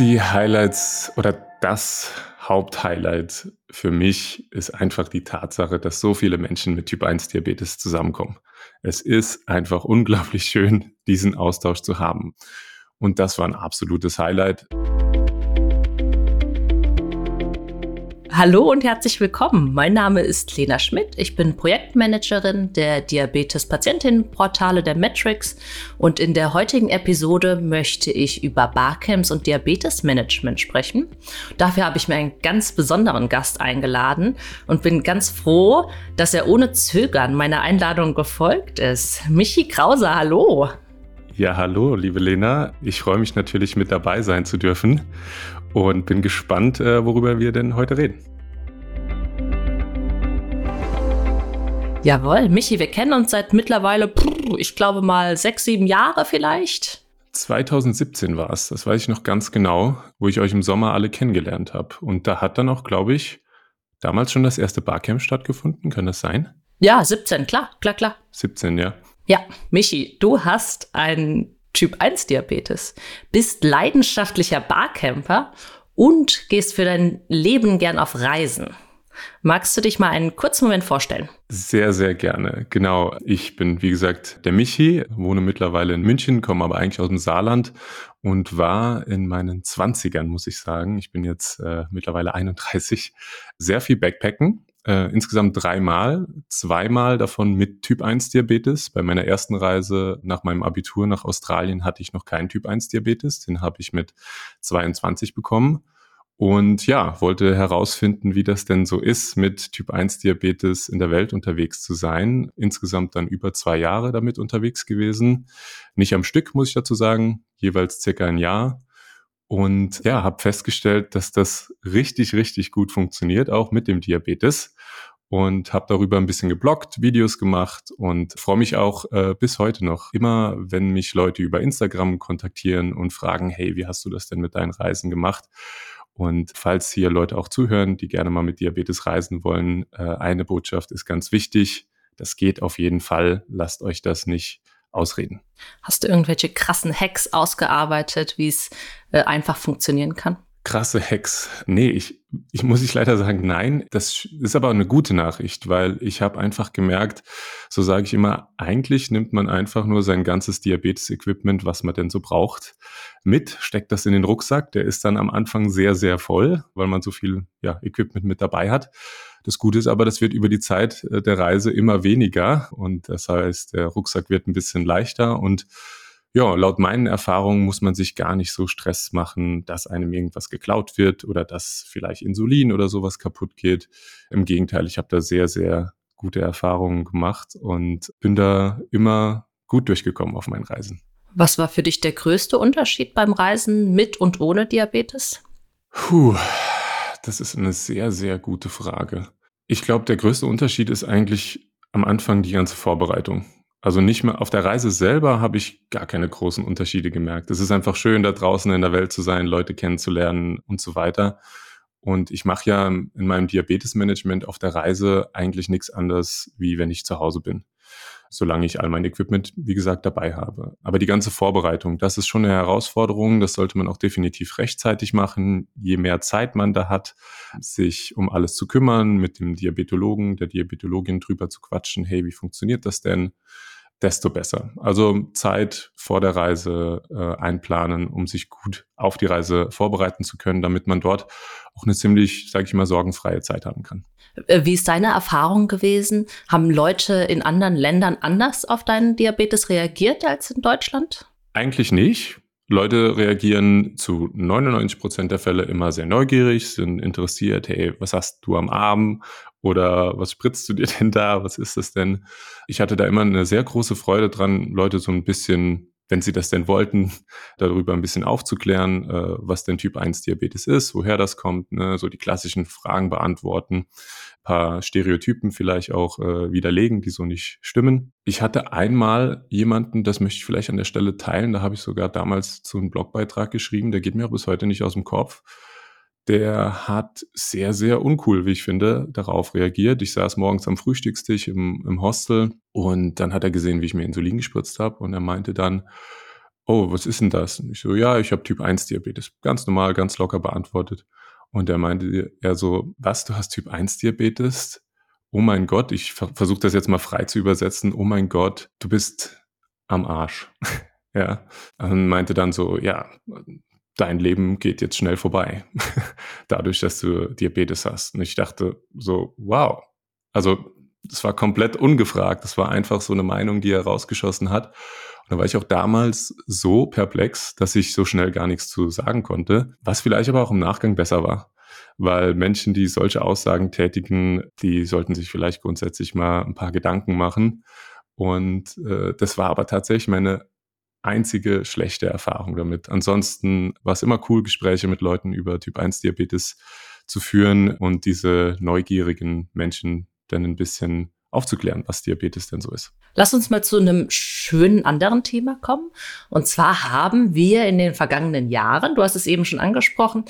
Die Highlights oder das Haupthighlight für mich ist einfach die Tatsache, dass so viele Menschen mit Typ-1-Diabetes zusammenkommen. Es ist einfach unglaublich schön, diesen Austausch zu haben. Und das war ein absolutes Highlight. Hallo und herzlich willkommen. Mein Name ist Lena Schmidt. Ich bin Projektmanagerin der Diabetes-Patientinnenportale der Metrics und in der heutigen Episode möchte ich über Barcamps und Diabetesmanagement sprechen. Dafür habe ich mir einen ganz besonderen Gast eingeladen und bin ganz froh, dass er ohne Zögern meiner Einladung gefolgt ist. Michi Krause, hallo. Ja, hallo, liebe Lena. Ich freue mich natürlich, mit dabei sein zu dürfen und bin gespannt, worüber wir denn heute reden. Jawohl, Michi, wir kennen uns seit mittlerweile, ich glaube mal 6-7 Jahre vielleicht. 2017 war es, das weiß ich noch ganz genau, wo ich euch im Sommer alle kennengelernt habe. Und da hat dann auch, glaube ich, damals schon das erste Barcamp stattgefunden. Kann das sein? Ja, 17, klar. 17, ja. Ja, Michi, du hast einen Typ-1-Diabetes, bist leidenschaftlicher Barcamper und gehst für dein Leben gern auf Reisen. Magst du dich mal einen kurzen Moment vorstellen? Sehr, sehr gerne. Genau. Ich bin, wie gesagt, der Michi, wohne mittlerweile in München, komme aber eigentlich aus dem Saarland und war in meinen 20ern, muss ich sagen. Ich bin jetzt mittlerweile 31. Sehr viel Backpacken. Insgesamt 3-mal, 2-mal davon mit Typ-1-Diabetes. Bei meiner ersten Reise nach meinem Abitur nach Australien hatte ich noch keinen Typ-1-Diabetes. Den habe ich mit 22 bekommen. Und ja, wollte herausfinden, wie das denn so ist, mit Typ-1-Diabetes in der Welt unterwegs zu sein. Insgesamt dann über 2 Jahre damit unterwegs gewesen. Nicht am Stück, muss ich dazu sagen, jeweils circa ein Jahr. Und ja, habe festgestellt, dass das richtig, richtig gut funktioniert, auch mit dem Diabetes. Und habe darüber ein bisschen gebloggt, Videos gemacht und freue mich auch bis heute noch. Immer, wenn mich Leute über Instagram kontaktieren und fragen, hey, wie hast du das denn mit deinen Reisen gemacht? Und falls hier Leute auch zuhören, die gerne mal mit Diabetes reisen wollen, eine Botschaft ist ganz wichtig. Das geht auf jeden Fall. Lasst euch das nicht ausreden. Hast du irgendwelche krassen Hacks ausgearbeitet, wie es einfach funktionieren kann? Krasse Hacks. Nee, ich muss ich leider sagen, nein. Das ist aber eine gute Nachricht, weil ich habe einfach gemerkt, so sage ich immer, eigentlich nimmt man einfach nur sein ganzes Diabetes-Equipment, was man denn so braucht, mit, steckt das in den Rucksack. Der ist dann am Anfang sehr, sehr voll, weil man so viel Equipment mit dabei hat. Das Gute ist aber, das wird über die Zeit der Reise immer weniger und das heißt, der Rucksack wird ein bisschen leichter und ja, laut meinen Erfahrungen muss man sich gar nicht so Stress machen, dass einem irgendwas geklaut wird oder dass vielleicht Insulin oder sowas kaputt geht. Im Gegenteil, ich habe da sehr, sehr gute Erfahrungen gemacht und bin da immer gut durchgekommen auf meinen Reisen. Was war für dich der größte Unterschied beim Reisen mit und ohne Diabetes? Das ist eine sehr, sehr gute Frage. Ich glaube, der größte Unterschied ist eigentlich am Anfang die ganze Vorbereitung. Also nicht mehr auf der Reise selber habe ich gar keine großen Unterschiede gemerkt. Es ist einfach schön, da draußen in der Welt zu sein, Leute kennenzulernen und so weiter. Und ich mache ja in meinem Diabetesmanagement auf der Reise eigentlich nichts anderes, wie wenn ich zu Hause bin. Solange ich all mein Equipment, wie gesagt, dabei habe. Aber die ganze Vorbereitung, das ist schon eine Herausforderung. Das sollte man auch definitiv rechtzeitig machen. Je mehr Zeit man da hat, sich um alles zu kümmern, mit dem Diabetologen, der Diabetologin drüber zu quatschen. Hey, wie funktioniert das denn? Desto besser. Also Zeit vor der Reise einplanen, um sich gut auf die Reise vorbereiten zu können, damit man dort auch eine ziemlich, sage ich mal, sorgenfreie Zeit haben kann. Wie ist deine Erfahrung gewesen? Haben Leute in anderen Ländern anders auf deinen Diabetes reagiert als in Deutschland? Eigentlich nicht. Leute reagieren zu 99% der Fälle immer sehr neugierig, sind interessiert, hey, was hast du am Arm oder was spritzt du dir denn da, was ist das denn? Ich hatte da immer eine sehr große Freude dran, Leute so ein bisschen, wenn sie das denn wollten, darüber ein bisschen aufzuklären, was denn Typ-1-Diabetes ist, woher das kommt, ne? So die klassischen Fragen beantworten, ein paar Stereotypen vielleicht auch widerlegen, die so nicht stimmen. Ich hatte einmal jemanden, das möchte ich vielleicht an der Stelle teilen, da habe ich sogar damals so einen Blogbeitrag geschrieben, der geht mir auch bis heute nicht aus dem Kopf. Der hat sehr, sehr uncool, wie ich finde, darauf reagiert. Ich saß morgens am Frühstückstisch im Hostel und dann hat er gesehen, wie ich mir Insulin gespritzt habe und er meinte dann, oh, was ist denn das? Und ich so, ja, ich habe Typ-1-Diabetes. Ganz normal, ganz locker beantwortet. Und er meinte er so, was, du hast Typ-1-Diabetes? Oh mein Gott, ich versuche das jetzt mal frei zu übersetzen. Oh mein Gott, du bist am Arsch. Ja. Und meinte dann so, ja, dein Leben geht jetzt schnell vorbei. Dadurch, dass du Diabetes hast. Und ich dachte so, wow. Also, das war komplett ungefragt. Das war einfach so eine Meinung, die er rausgeschossen hat. Und da war ich auch damals so perplex, dass ich so schnell gar nichts zu sagen konnte, was vielleicht aber auch im Nachgang besser war. Weil Menschen, die solche Aussagen tätigen, die sollten sich vielleicht grundsätzlich mal ein paar Gedanken machen. Und das war aber tatsächlich meine einzige schlechte Erfahrung damit. Ansonsten war es immer cool, Gespräche mit Leuten über Typ-1-Diabetes zu führen und diese neugierigen Menschen dann ein bisschen aufzuklären, was Diabetes denn so ist. Lass uns mal zu einem schönen anderen Thema kommen. Und zwar haben wir in den vergangenen Jahren, du hast es eben schon angesprochen,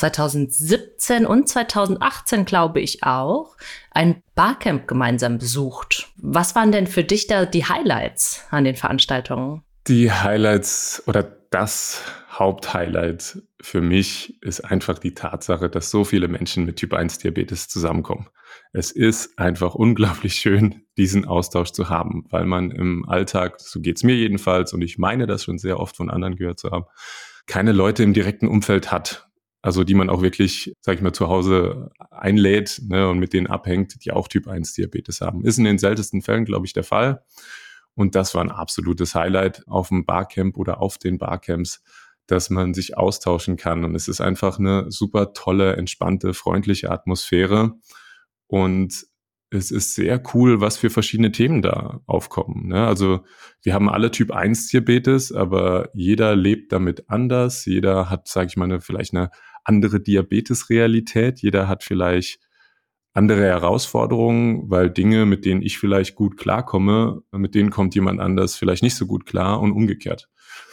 2017 und 2018, glaube ich auch, ein Barcamp gemeinsam besucht. Was waren denn für dich da die Highlights an den Veranstaltungen? Die Highlights oder das Haupthighlight für mich ist einfach die Tatsache, dass so viele Menschen mit Typ-1-Diabetes zusammenkommen. Es ist einfach unglaublich schön, diesen Austausch zu haben, weil man im Alltag, so geht's mir jedenfalls, und ich meine das schon sehr oft von anderen gehört zu haben, keine Leute im direkten Umfeld hat. Also die man auch wirklich, sag ich mal, zu Hause einlädt, ne, und mit denen abhängt, die auch Typ-1-Diabetes haben. Ist in den seltensten Fällen, glaube ich, der Fall. Und das war ein absolutes Highlight auf dem Barcamp oder auf den Barcamps, dass man sich austauschen kann. Und es ist einfach eine super tolle, entspannte, freundliche Atmosphäre. Und es ist sehr cool, was für verschiedene Themen da aufkommen, ne? Also wir haben alle Typ-1-Diabetes, aber jeder lebt damit anders. Jeder hat, sage ich mal, vielleicht eine andere Diabetes-Realität. Jeder hat vielleicht andere Herausforderungen, weil Dinge, mit denen ich vielleicht gut klarkomme, mit denen kommt jemand anders vielleicht nicht so gut klar und umgekehrt.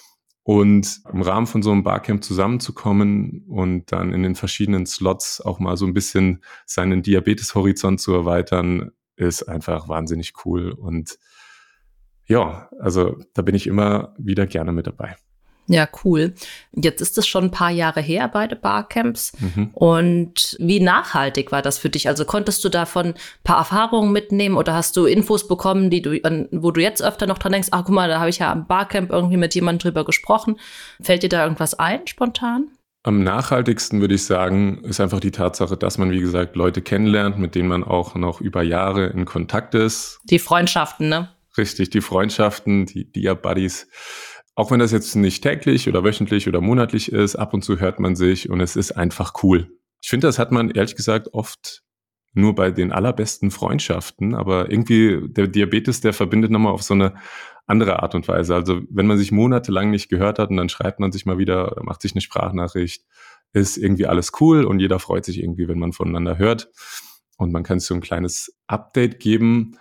Und im Rahmen von so einem Barcamp zusammenzukommen und dann in den verschiedenen Slots auch mal so ein bisschen seinen Diabetes-Horizont zu erweitern, ist einfach wahnsinnig cool. Und ja, also da bin ich immer wieder gerne mit dabei. Ja, cool. Jetzt ist es schon ein paar Jahre her, beide Barcamps. Mhm. Und wie nachhaltig war das für dich? Also konntest du davon ein paar Erfahrungen mitnehmen oder hast du Infos bekommen, wo du jetzt öfter noch dran denkst, ach guck mal, da habe ich ja am Barcamp irgendwie mit jemandem drüber gesprochen. Fällt dir da irgendwas ein, spontan? Am nachhaltigsten würde ich sagen, ist einfach die Tatsache, dass man, wie gesagt, Leute kennenlernt, mit denen man auch noch über Jahre in Kontakt ist. Die Freundschaften, ne? Richtig, die Freundschaften, die Dia-Buddies. Auch wenn das jetzt nicht täglich oder wöchentlich oder monatlich ist, ab und zu hört man sich und es ist einfach cool. Ich finde, das hat man ehrlich gesagt oft nur bei den allerbesten Freundschaften, aber irgendwie der Diabetes, der verbindet nochmal auf so eine andere Art und Weise. Also wenn man sich monatelang nicht gehört hat und dann schreibt man sich mal wieder, macht sich eine Sprachnachricht, ist irgendwie alles cool und jeder freut sich irgendwie, wenn man voneinander hört und man kann sich so ein kleines Update geben.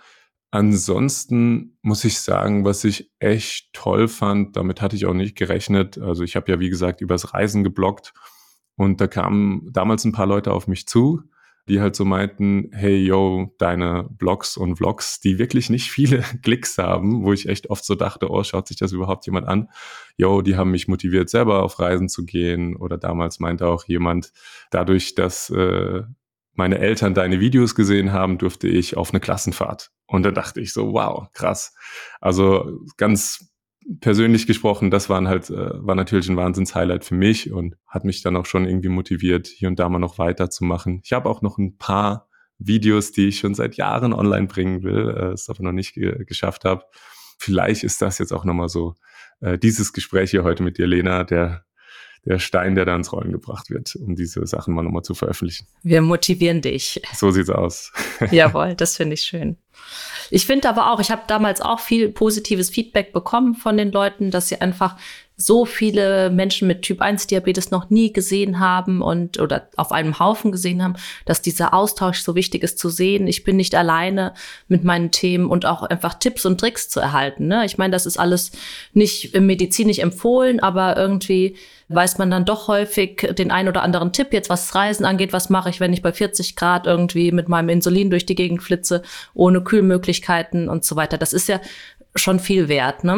Ansonsten muss ich sagen, was ich echt toll fand, damit hatte ich auch nicht gerechnet. Also ich habe ja, wie gesagt, übers Reisen gebloggt und da kamen damals ein paar Leute auf mich zu, die halt so meinten, hey, yo, deine Blogs und Vlogs, die wirklich nicht viele Klicks haben, wo ich echt oft so dachte, oh, schaut sich das überhaupt jemand an? Yo, die haben mich motiviert, selber auf Reisen zu gehen. Oder damals meinte auch jemand, dadurch, dass meine Eltern deine Videos gesehen haben, durfte ich auf eine Klassenfahrt. Und da dachte ich so, wow, krass. Also ganz persönlich gesprochen, das war natürlich ein Wahnsinns-Highlight für mich und hat mich dann auch schon irgendwie motiviert, hier und da mal noch weiterzumachen. Ich habe auch noch ein paar Videos, die ich schon seit Jahren online bringen will, es aber noch nicht geschafft habe. Vielleicht ist das jetzt auch nochmal so dieses Gespräch hier heute mit dir, Lena, der Stein, der da ins Rollen gebracht wird, um diese Sachen mal nochmal zu veröffentlichen. Wir motivieren dich. So sieht's aus. Jawohl, das finde ich schön. Ich finde aber auch, ich habe damals auch viel positives Feedback bekommen von den Leuten, dass sie einfach so viele Menschen mit Typ-1-Diabetes noch nie gesehen haben oder auf einem Haufen gesehen haben, dass dieser Austausch so wichtig ist zu sehen. Ich bin nicht alleine mit meinen Themen und auch einfach Tipps und Tricks zu erhalten, ne? Ich meine, das ist alles nicht medizinisch empfohlen, aber irgendwie weiß man dann doch häufig den ein oder anderen Tipp jetzt, was Reisen angeht. Was mache ich, wenn ich bei 40 Grad irgendwie mit meinem Insulin durch die Gegend flitze, ohne Kühlmöglichkeiten und so weiter. Das ist ja schon viel wert, ne?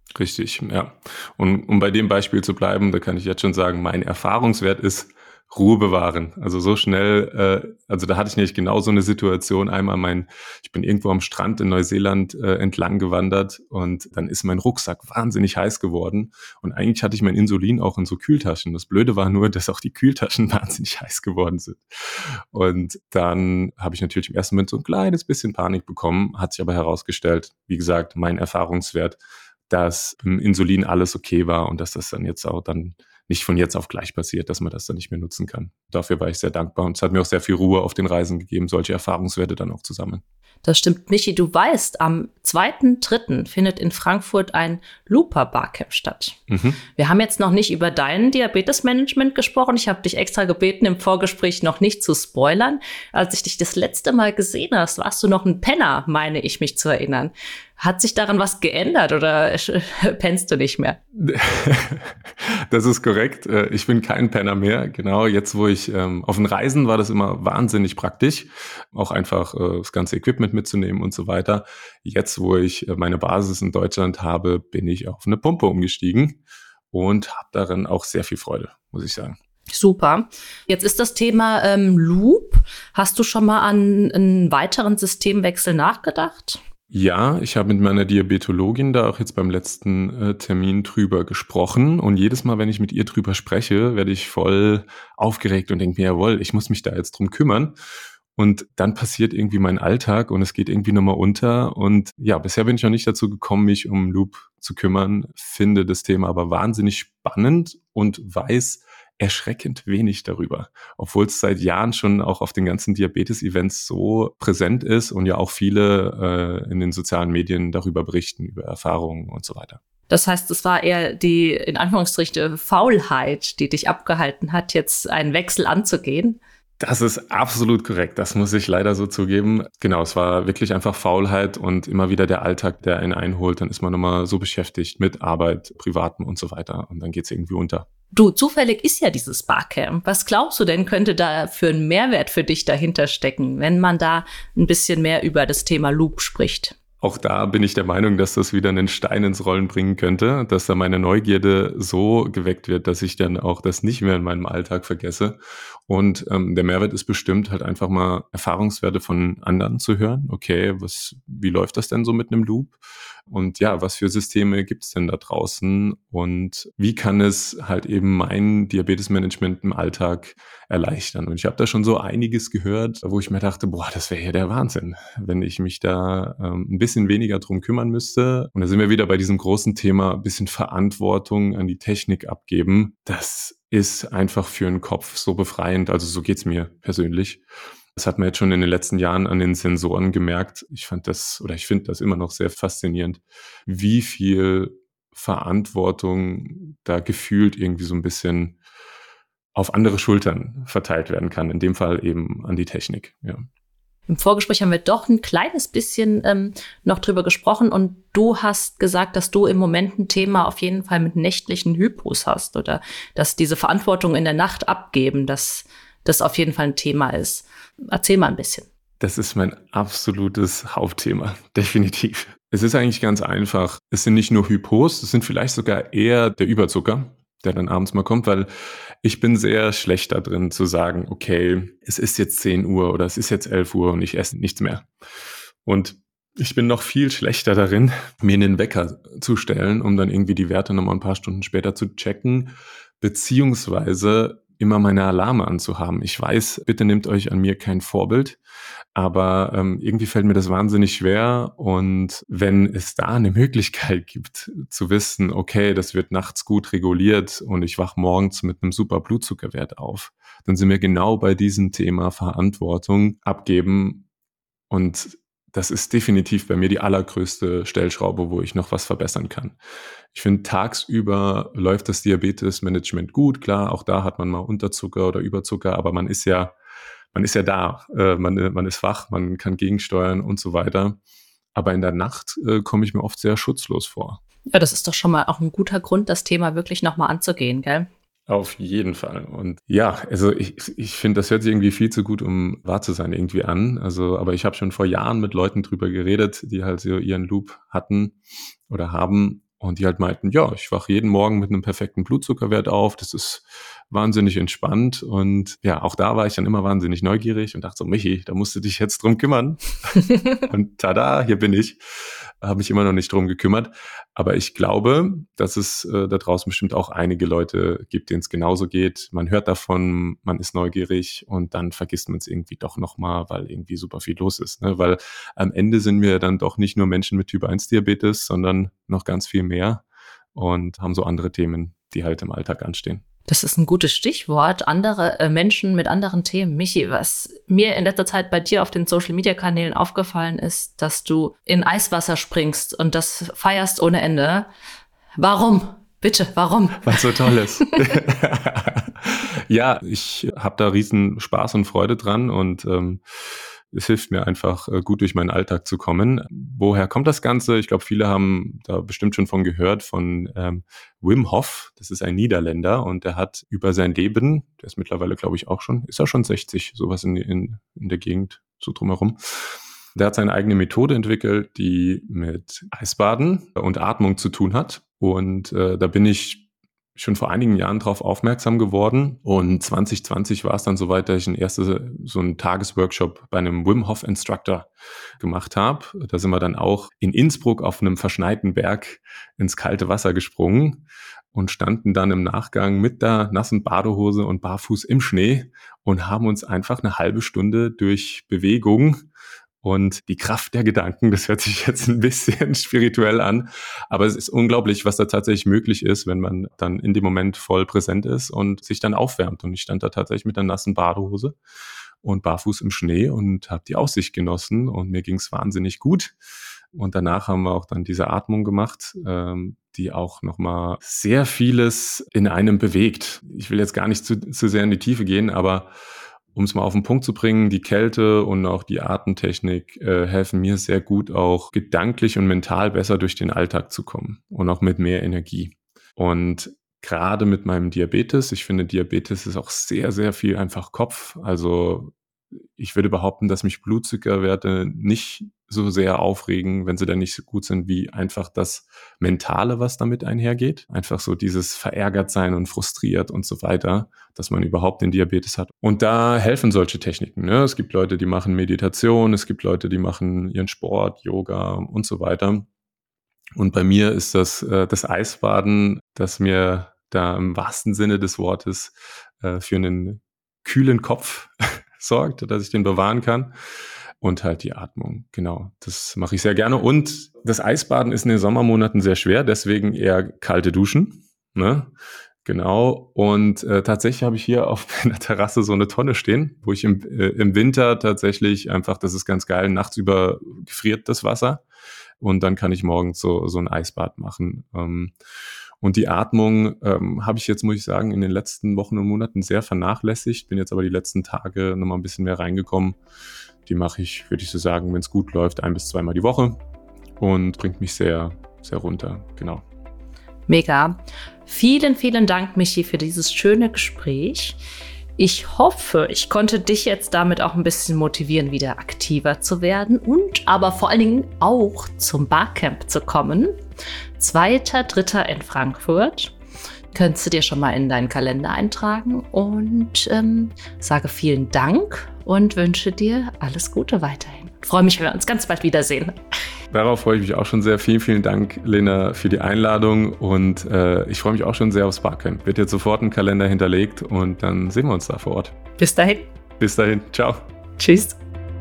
Richtig, ja. Und um bei dem Beispiel zu bleiben, da kann ich jetzt schon sagen, mein Erfahrungswert ist Ruhe bewahren. Also so schnell, also da hatte ich nämlich genau so eine Situation. Ich bin irgendwo am Strand in Neuseeland entlang gewandert und dann ist mein Rucksack wahnsinnig heiß geworden. Und eigentlich hatte ich mein Insulin auch in so Kühltaschen. Das Blöde war nur, dass auch die Kühltaschen wahnsinnig heiß geworden sind. Und dann habe ich natürlich im ersten Moment so ein kleines bisschen Panik bekommen, hat sich aber herausgestellt, wie gesagt, mein Erfahrungswert, dass im Insulin alles okay war und dass das dann jetzt auch dann nicht von jetzt auf gleich passiert, dass man das dann nicht mehr nutzen kann. Dafür war ich sehr dankbar und es hat mir auch sehr viel Ruhe auf den Reisen gegeben, solche Erfahrungswerte dann auch zu sammeln. Das stimmt, Michi, du weißt, am 2.3. findet in Frankfurt ein Looper-Barcamp statt. Wir haben jetzt noch nicht über dein Diabetesmanagement gesprochen. Ich habe dich extra gebeten, im Vorgespräch noch nicht zu spoilern. Als ich dich das letzte Mal gesehen habe, warst du noch ein Penner, meine ich mich zu erinnern. Hat sich daran was geändert oder pennst du nicht mehr? Das ist korrekt. Ich bin kein Penner mehr. Genau, jetzt wo ich auf den Reisen war das immer wahnsinnig praktisch, auch einfach das ganze Equipment mitzunehmen und so weiter. Jetzt, wo ich meine Basis in Deutschland habe, bin ich auf eine Pumpe umgestiegen und habe darin auch sehr viel Freude, muss ich sagen. Super. Jetzt ist das Thema Loop. Hast du schon mal an einen weiteren Systemwechsel nachgedacht? Ja, ich habe mit meiner Diabetologin da auch jetzt beim letzten Termin drüber gesprochen und jedes Mal, wenn ich mit ihr drüber spreche, werde ich voll aufgeregt und denke mir, jawohl, ich muss mich da jetzt drum kümmern. Und dann passiert irgendwie mein Alltag und es geht irgendwie nochmal unter. Und ja, bisher bin ich noch nicht dazu gekommen, mich um Loop zu kümmern, finde das Thema aber wahnsinnig spannend und weiß erschreckend wenig darüber, obwohl es seit Jahren schon auch auf den ganzen Diabetes-Events so präsent ist und ja auch viele in den sozialen Medien darüber berichten, über Erfahrungen und so weiter. Das heißt, es war eher die, in Anführungsstrichen, Faulheit, die dich abgehalten hat, jetzt einen Wechsel anzugehen? Das ist absolut korrekt. Das muss ich leider so zugeben. Genau, es war wirklich einfach Faulheit und immer wieder der Alltag, der einen einholt. Dann ist man immer so beschäftigt mit Arbeit, Privaten und so weiter. Und dann geht's irgendwie unter. Du, zufällig ist ja dieses Barcamp. Was glaubst du denn, könnte da für einen Mehrwert für dich dahinter stecken, wenn man da ein bisschen mehr über das Thema Loop spricht? Auch da bin ich der Meinung, dass das wieder einen Stein ins Rollen bringen könnte, dass da meine Neugierde so geweckt wird, dass ich dann auch das nicht mehr in meinem Alltag vergesse. Und der Mehrwert ist bestimmt halt einfach mal Erfahrungswerte von anderen zu hören. Okay, wie läuft das denn so mit einem Loop? Und ja, was für Systeme gibt's denn da draußen? Und wie kann es halt eben mein Diabetesmanagement im Alltag erleichtern? Und ich habe da schon so einiges gehört, wo ich mir dachte, boah, das wäre ja der Wahnsinn, wenn ich mich da ein bisschen weniger drum kümmern müsste. Und da sind wir wieder bei diesem großen Thema, ein bisschen Verantwortung an die Technik abgeben. Das ist einfach für den Kopf so befreiend. Also so geht's mir persönlich. Das hat man jetzt schon in den letzten Jahren an den Sensoren gemerkt. Ich finde das immer noch sehr faszinierend, wie viel Verantwortung da gefühlt irgendwie so ein bisschen auf andere Schultern verteilt werden kann. In dem Fall eben an die Technik, ja. Im Vorgespräch haben wir doch ein kleines bisschen noch drüber gesprochen und du hast gesagt, dass du im Moment ein Thema auf jeden Fall mit nächtlichen Hypos hast oder dass diese Verantwortung in der Nacht abgeben, dass das auf jeden Fall ein Thema ist. Erzähl mal ein bisschen. Das ist mein absolutes Hauptthema, definitiv. Es ist eigentlich ganz einfach. Es sind nicht nur Hypos, es sind vielleicht sogar eher der Überzucker, der dann abends mal kommt, weil ich bin sehr schlecht da drin zu sagen, okay, es ist jetzt 10 Uhr oder es ist jetzt 11 Uhr und ich esse nichts mehr. Und ich bin noch viel schlechter darin, mir einen Wecker zu stellen, um dann irgendwie die Werte nochmal ein paar Stunden später zu checken, beziehungsweise immer meine Alarme anzuhaben. Ich weiß, bitte nehmt euch an mir kein Vorbild, aber irgendwie fällt mir das wahnsinnig schwer. Und wenn es da eine Möglichkeit gibt, zu wissen, okay, das wird nachts gut reguliert und ich wach morgens mit einem super Blutzuckerwert auf, dann sind wir genau bei diesem Thema Verantwortung abgeben. Und das ist definitiv bei mir die allergrößte Stellschraube, wo ich noch was verbessern kann. Ich finde, tagsüber läuft das Diabetesmanagement gut. Klar, auch da hat man mal Unterzucker oder Überzucker, aber man ist ja da. Man ist wach, man kann gegensteuern und so weiter. Aber in der Nacht komme ich mir oft sehr schutzlos vor. Ja, das ist doch schon mal auch ein guter Grund, das Thema wirklich nochmal anzugehen, gell? Auf jeden Fall. Und ja, also ich finde, das hört sich irgendwie viel zu gut, um wahr zu sein, irgendwie an. Also, aber ich habe schon vor Jahren mit Leuten drüber geredet, die halt so ihren Loop hatten oder haben. Und die halt meinten, ja, ich wache jeden Morgen mit einem perfekten Blutzuckerwert auf, das ist wahnsinnig entspannt. Und ja, auch da war ich dann immer wahnsinnig neugierig und dachte so, Michi, da musst du dich jetzt drum kümmern. Und tada, hier bin ich. Habe mich immer noch nicht drum gekümmert. Aber ich glaube, dass es da draußen bestimmt auch einige Leute gibt, denen es genauso geht. Man hört davon, man ist neugierig und dann vergisst man es irgendwie doch nochmal, weil irgendwie super viel los ist. Ne? Weil am Ende sind wir dann doch nicht nur Menschen mit Typ-1-Diabetes, sondern noch ganz viel mehr und haben so andere Themen, die halt im Alltag anstehen. Das ist ein gutes Stichwort. Andere Menschen mit anderen Themen. Michi, was mir in letzter Zeit bei dir auf den Social-Media-Kanälen aufgefallen ist, dass du in Eiswasser springst und das feierst ohne Ende. Warum? Bitte, warum? Weil es so toll ist. Ja, ich habe da riesen Spaß und Freude dran und es hilft mir einfach, gut durch meinen Alltag zu kommen. Woher kommt das Ganze? Ich glaube, viele haben da bestimmt schon von gehört, von Wim Hof. Das ist ein Niederländer und der hat über sein Leben, der ist mittlerweile, glaube ich, auch schon, ist er schon 60, sowas in der Gegend, so drumherum. Der hat seine eigene Methode entwickelt, die mit Eisbaden und Atmung zu tun hat. Und da bin ich schon vor einigen Jahren drauf aufmerksam geworden. Und 2020 war es dann soweit, dass ich so einen Tagesworkshop bei einem Wim Hof Instructor gemacht habe. Da sind wir dann auch in Innsbruck auf einem verschneiten Berg ins kalte Wasser gesprungen und standen dann im Nachgang mit der nassen Badehose und barfuß im Schnee und haben uns einfach eine halbe Stunde durch Bewegung und die Kraft der Gedanken, das hört sich jetzt ein bisschen spirituell an, aber es ist unglaublich, was da tatsächlich möglich ist, wenn man dann in dem Moment voll präsent ist und sich dann aufwärmt. Und ich stand da tatsächlich mit einer nassen Badehose und barfuß im Schnee und habe die Aussicht genossen und mir ging es wahnsinnig gut. Und danach haben wir auch dann diese Atmung gemacht, die auch nochmal sehr vieles in einem bewegt. Ich will jetzt gar nicht zu sehr in die Tiefe gehen, aber um es mal auf den Punkt zu bringen, die Kälte und auch die Atemtechnik helfen mir sehr gut, auch gedanklich und mental besser durch den Alltag zu kommen und auch mit mehr Energie. Und gerade mit meinem Diabetes, ich finde, Diabetes ist auch sehr, sehr viel einfach Kopf. Also ich würde behaupten, dass mich Blutzuckerwerte nicht so sehr aufregen, wenn sie dann nicht so gut sind, wie einfach das Mentale, was damit einhergeht. Einfach so dieses verärgert sein und frustriert und so weiter, dass man überhaupt den Diabetes hat. Und da helfen solche Techniken. Ne? Es gibt Leute, die machen Meditation, es gibt Leute, die machen ihren Sport, Yoga und so weiter. Und bei mir ist das Eisbaden, das mir da im wahrsten Sinne des Wortes für einen kühlen Kopf sorgt, dass ich den bewahren kann. Und halt die Atmung, genau. Das mache ich sehr gerne. Und das Eisbaden ist in den Sommermonaten sehr schwer, deswegen eher kalte Duschen. Ne? Genau. Und tatsächlich habe ich hier auf meiner Terrasse so eine Tonne stehen, wo ich im Winter tatsächlich einfach, das ist ganz geil, nachts über gefriert das Wasser. Und dann kann ich morgens so ein Eisbad machen. Und die Atmung habe ich jetzt, muss ich sagen, in den letzten Wochen und Monaten sehr vernachlässigt. Bin jetzt aber die letzten Tage nochmal ein bisschen mehr reingekommen. Die mache ich, würde ich so sagen, wenn es gut läuft, 1 bis 2 Mal die Woche und bringt mich sehr, sehr runter. Genau. Mega. Vielen, vielen Dank, Michi, für dieses schöne Gespräch. Ich hoffe, ich konnte dich jetzt damit auch ein bisschen motivieren, wieder aktiver zu werden und aber vor allen Dingen auch zum Barcamp zu kommen. 2.3. in Frankfurt. Könntest du dir schon mal in deinen Kalender eintragen und sage vielen Dank und wünsche dir alles Gute weiterhin. Ich freue mich, wenn wir uns ganz bald wiedersehen. Darauf freue ich mich auch schon sehr. Vielen, vielen Dank, Lena, für die Einladung und ich freue mich auch schon sehr aufs Barcamp. Wird jetzt sofort ein Kalender hinterlegt und dann sehen wir uns da vor Ort. Bis dahin. Bis dahin. Ciao. Tschüss.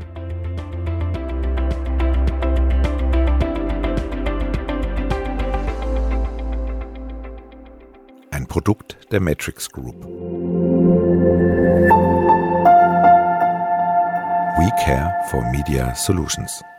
Ein Produkt der Matrix Group. We care for Media Solutions.